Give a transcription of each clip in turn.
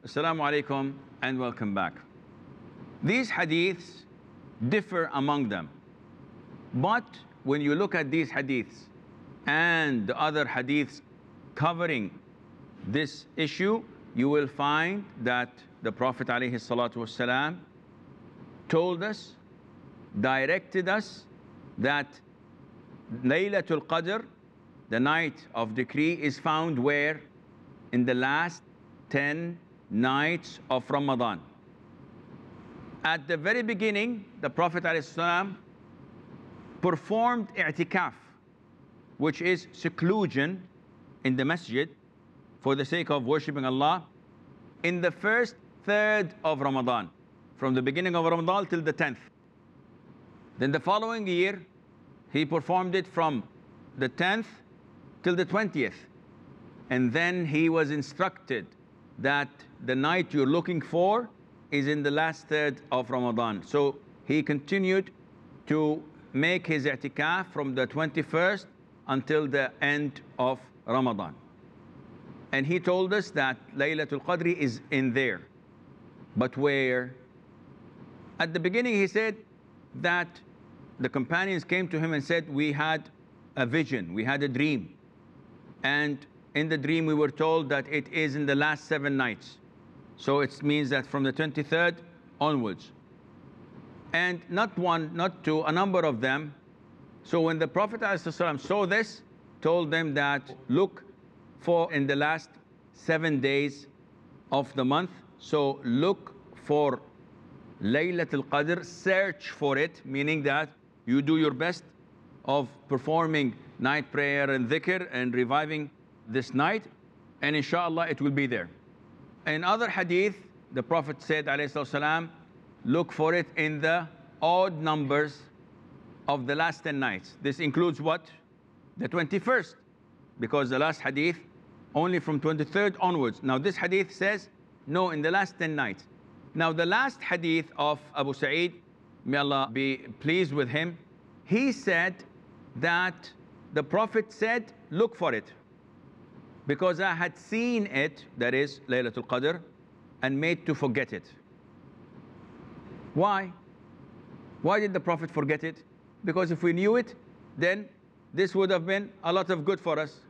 Assalamu alaikum and welcome back. These hadiths differ among them. But when you look at these hadiths and the other hadiths covering this issue, you will find that the Prophet ﷺ told us, directed us that Laylatul Qadr, the night of decree, is found where? In the last 10 nights of Ramadan. At the very beginning, the Prophet ﷺ performed i'tikaf, which is seclusion in the masjid for the sake of worshipping Allah, in the first third of Ramadan, from the beginning of Ramadan till the 10th. Then the following year, he performed it from the 10th till the 20th. And then he was instructed that the night you're looking for is in the last third of Ramadan. So he continued to make his i'tikaf from the 21st until the end of Ramadan. And he told us that Laylatul Qadr is in there. But where? At the beginning he said that the companions came to him and said, we had a vision, we had a dream. And in the dream we were told that it is in the last 7 nights. So it means that from the 23rd onwards. And not one, not two, a number of them. So when the Prophet ﷺ saw this, told them that look for in the last 7 days of the month. So look for Laylatul Qadr, search for it, meaning that you do your best of performing night prayer and dhikr and reviving this night, and inshallah it will be there. In other hadith, the Prophet said, ﷺ, look for it in the odd numbers of the last 10 nights. This includes what? The 21st, because the last hadith only from 23rd onwards. Now this hadith says, no, in the last 10 nights. Now the last hadith of Abu Sa'id, may Allah be pleased with him, he said that the Prophet said, look for it, because I had seen it, that is Laylatul Qadr, and made to forget it. Why? Why did the Prophet forget it? Because if we knew it, then this would have been a lot of good for us.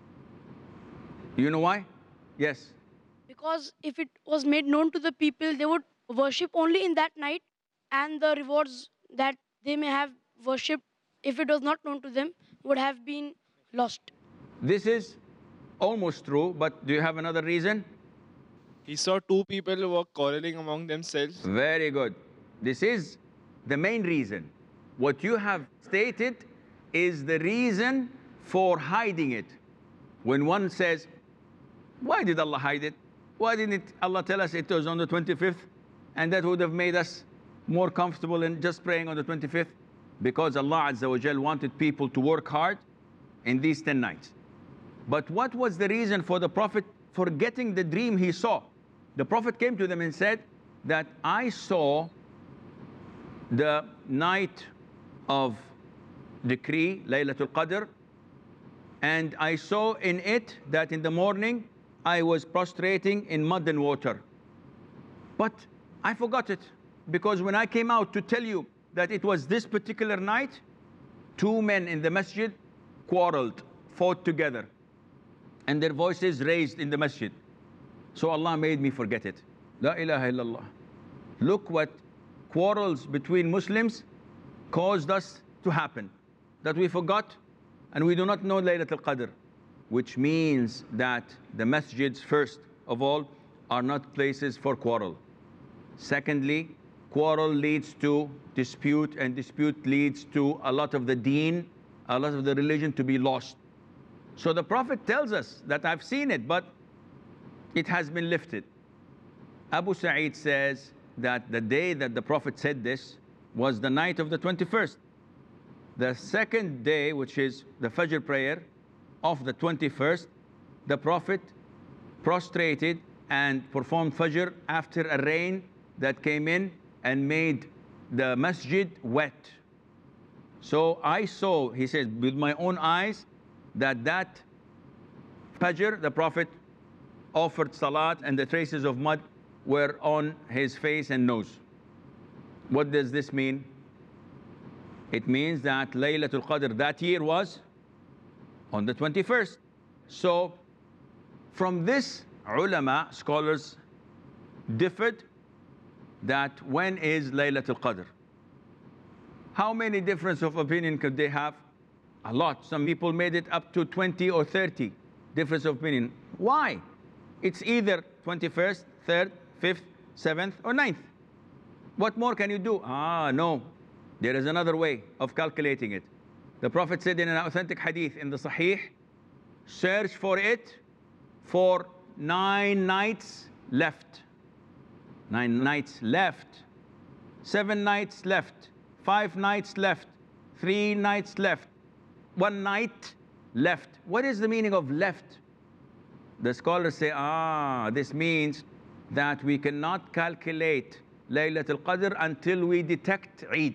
You know why? Yes. Because if it was made known to the people, they would worship only in that night, and the rewards that they may have worshipped, if it was not known to them, would have been lost. This is almost true, but do you have another reason? He saw 2 people who were quarreling among themselves. Very good. This is the main reason. What you have stated is the reason for hiding it. When one says, why did Allah hide it? Why didn't Allah tell us it was on the 25th? And that would have made us more comfortable in just praying on the 25th. Because Allah Azza wa Jal wanted people to work hard in these 10 nights. But what was the reason for the Prophet forgetting the dream he saw? The Prophet came to them and said that I saw the night of decree, Laylatul Qadr, and I saw in it that in the morning I was prostrating in mud and water. But I forgot it, because when I came out to tell you that it was this particular night, 2 men in the masjid quarreled, fought together, and their voices raised in the masjid. So Allah made me forget it. La ilaha illallah. Look what quarrels between Muslims caused us to happen, that we forgot and we do not know Laylatul Qadr, which means that the masjids, first of all, are not places for quarrel. Secondly, quarrel leads to dispute, and dispute leads to a lot of the deen, a lot of the religion to be lost. So the Prophet tells us that I've seen it, but it has been lifted. Abu Sa'id says that the day that the Prophet said this was the night of the 21st. The second day, which is the Fajr prayer of the 21st, the Prophet prostrated and performed Fajr after a rain that came in and made the masjid wet. So I saw, he says, with my own eyes, that Fajr, the Prophet offered salat and the traces of mud were on his face and nose. What does this mean? It means that Laylatul Qadr that year was on the 21st. So from this, ulama, scholars differed that when is Laylatul Qadr? How many difference of opinion could they have? A lot. Some people made it up to 20 or 30 difference of opinion. Why? It's either 21st, 3rd, 5th, 7th, or 9th. What more can you do? No. There is another way of calculating it. The Prophet said in an authentic hadith in the Sahih, search for it for 9 nights left. 9 nights left. 7 nights left. 5 nights left. 3 nights left. 1 night left. What is the meaning of left? The scholars say, this means that we cannot calculate Laylatul Qadr until we detect Eid.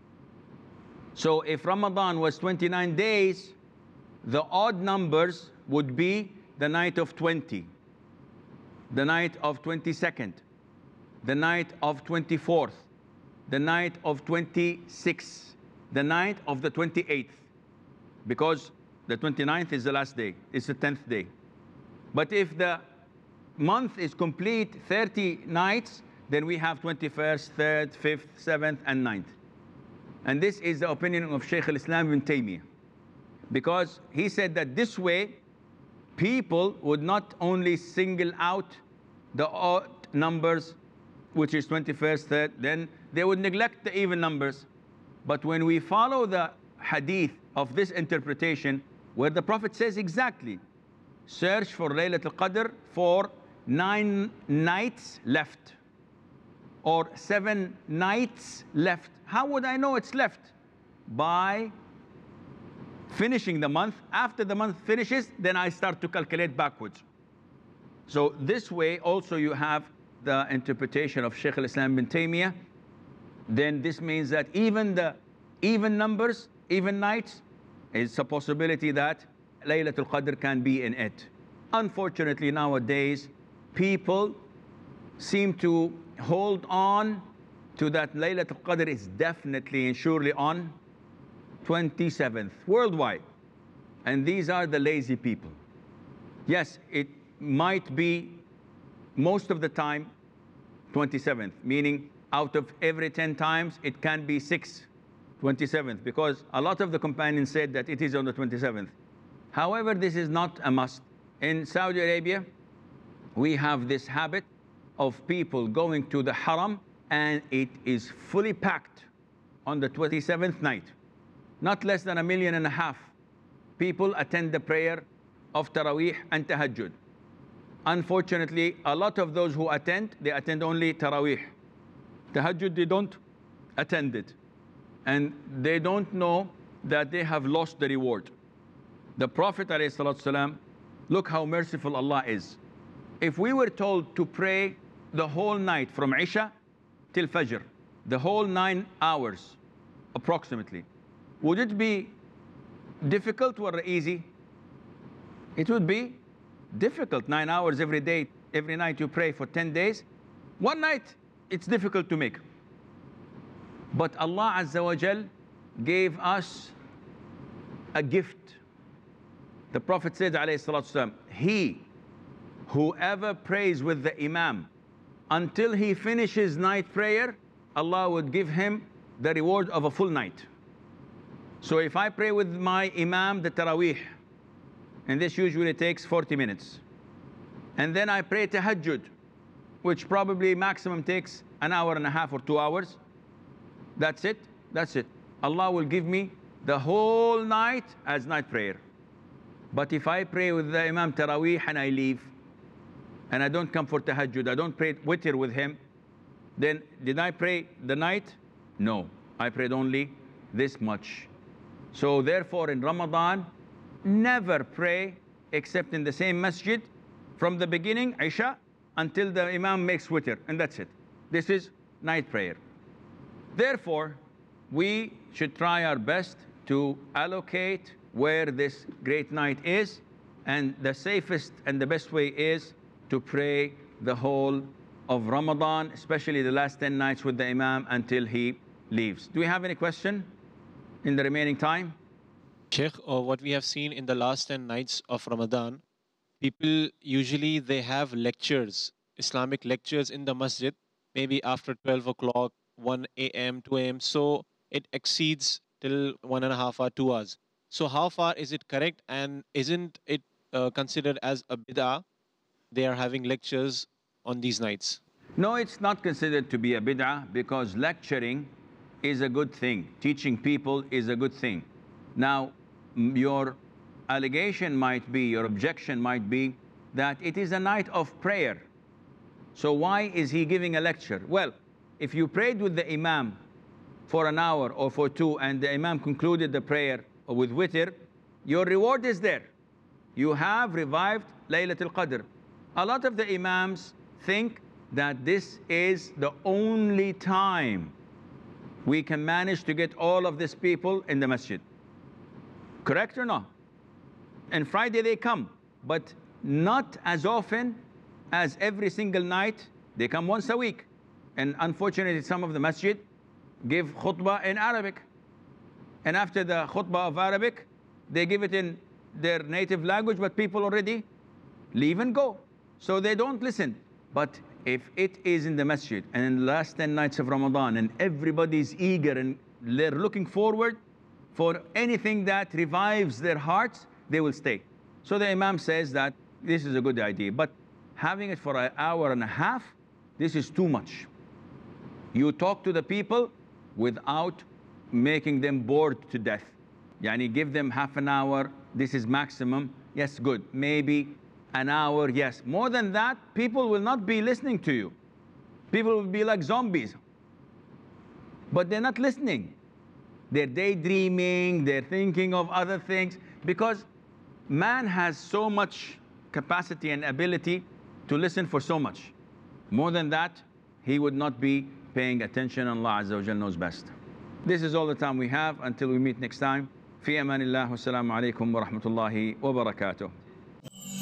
So if Ramadan was 29 days, the odd numbers would be the night of 20, the night of 22nd, the night of 24th, the night of 26th, the night of the 28th, because the 29th is the last day, it's the 10th day. But if the month is complete 30 nights, then we have 21st, 3rd, 5th, 7th, and 9th. And this is the opinion of Shaykh al-Islam ibn Taymiyyah, because he said that this way, people would not only single out the odd numbers, which is 21st, 3rd, then they would neglect the even numbers. But when we follow the hadith of this interpretation, where the Prophet says exactly, search for Laylatul Qadr for 9 nights left, or 7 nights left. How would I know it's left? By finishing the month. After the month finishes, then I start to calculate backwards. So this way also you have the interpretation of Shaykh al-Islam ibn Taymiyyah. Then this means that even the even numbers, even nights, is a possibility that Laylatul Qadr can be in it. Unfortunately nowadays, people seem to hold on to that Laylatul Qadr is definitely and surely on 27th worldwide. And these are the lazy people. Yes, it might be most of the time 27th, meaning out of every 10 times, it can be 6 27th, because a lot of the companions said that it is on the 27th. However, this is not a must. In Saudi Arabia, we have this habit of people going to the Haram, and it is fully packed on the 27th night. Not less than 1.5 million people attend the prayer of Taraweeh and Tahajjud. Unfortunately, a lot of those who attend, they attend only Taraweeh. Tahajjud, they don't attend it. And they don't know that they have lost the reward. The Prophet ﷺ, look how merciful Allah is. If we were told to pray the whole night from Isha till Fajr, the whole 9 hours approximately, would it be difficult or easy? It would be difficult. 9 hours every day, every night you pray for 10 days. One night, it's difficult to make. But Allah Azza wa Jal gave us a gift. The Prophet said, ﷺ, whoever prays with the Imam until he finishes night prayer, Allah would give him the reward of a full night. So if I pray with my Imam the Taraweeh, and this usually takes 40 minutes, and then I pray Tahajjud, which probably maximum takes 1.5 hours or 2 hours, that's it, that's it. Allah will give me the whole night as night prayer. But if I pray with the Imam Taraweeh and I leave, and I don't come for Tahajjud, I don't pray witr with him, then did I pray the night? No, I prayed only this much. So therefore in Ramadan, never pray except in the same masjid from the beginning, Isha, until the Imam makes witr, and that's it. This is night prayer. Therefore, we should try our best to allocate where this great night is, and the safest and the best way is to pray the whole of Ramadan, especially the last 10 nights with the Imam until he leaves. Do we have any question in the remaining time? Sheikh, what we have seen in the last 10 nights of Ramadan, people usually they have lectures, Islamic lectures in the masjid, maybe after 12 o'clock, 1 a.m., 2 a.m. So it exceeds till 1.5 hours, 2 hours. So how far is it correct? And isn't it considered as a bid'ah? They are having lectures on these nights. No, it's not considered to be a bid'ah because lecturing is a good thing. Teaching people is a good thing. Now, your allegation might be, your objection might be that it is a night of prayer. So why is he giving a lecture? Well, if you prayed with the Imam for an hour or for two and the Imam concluded the prayer with witr, your reward is there. You have revived Laylatul Qadr. A lot of the Imams think that this is the only time we can manage to get all of these people in the masjid. Correct or not? And Friday they come, but not as often as every single night. They come once a week. And unfortunately, some of the masjid give khutbah in Arabic. And after the khutbah of Arabic, they give it in their native language, but people already leave and go. So they don't listen. But if it is in the masjid and in the last 10 nights of Ramadan and everybody's eager and they're looking forward for anything that revives their hearts, they will stay. So the Imam says that this is a good idea, but having it for an hour and a half, this is too much. You talk to the people without making them bored to death. Yani give them half an hour, this is maximum, yes, good. Maybe an hour, yes. More than that, people will not be listening to you. People will be like zombies. But they're not listening. They're daydreaming, they're thinking of other things, because man has so much capacity and ability to listen for so much. More than that, he would not be paying attention. Allah Azza wa Jal knows best. This is all the time we have. Until we meet next time. Fi amanillah wa salamu alaykum wa rahmatullahi wa barakatuh.